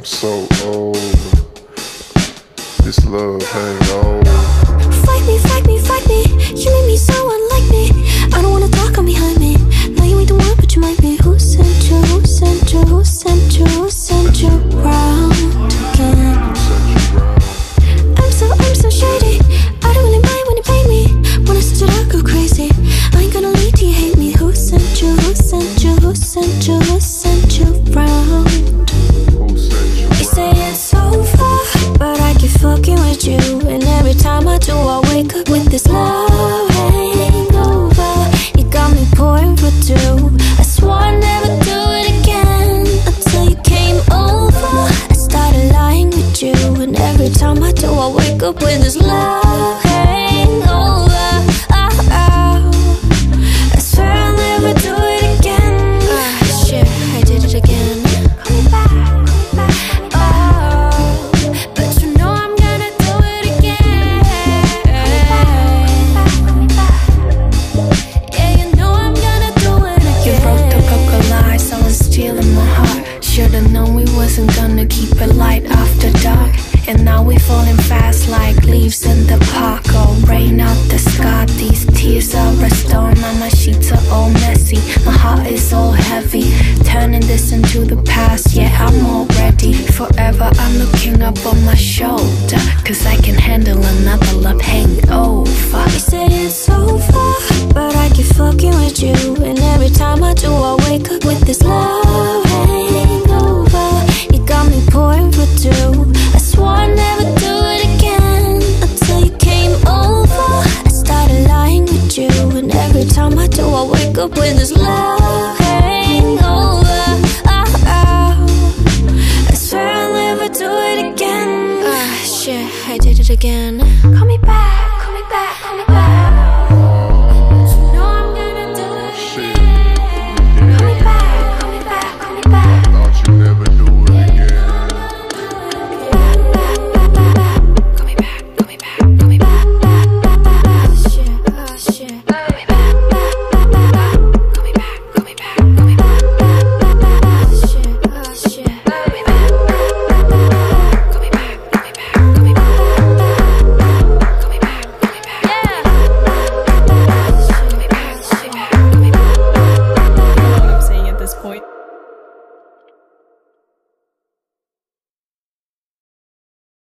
I'm so over this love hangover. Fight me, fight me, fight me. You make me so unlike me. I don't wanna talk on behind me. Now you ain't the one, but you might be. Who sent you? Who sent you? Who sent you? Who sent you round again? I'm so shady. I don't really mind when you pay me. When I switch it out, go crazy. I ain't gonna lead till you hate me. Who sent you? Who sent you? Who sent you? Who sent you round? You say it's over, but I keep fucking with you. And every time I do, I wake up with this love hangover. You got me pouring for two. I swore I'd never do it again until you came over. I started lying with you, and every time I do, I wake up with this love hangover. I swear I'll never do it again. Shit, I did it again. Coming back. Should've known we wasn't gonna keep it light after dark. And now we falling fast like leaves in the park. Oh, rain out the sky, these tears are a storm. Now my sheets are all messy, my heart is all heavy. Turning this into the past, yeah, I'm all ready. Forever I'm looking up on my shoulder, cause I can handle another love hangover. You say it's over, but I keep fucking with you. And every time I do, I wake up with this love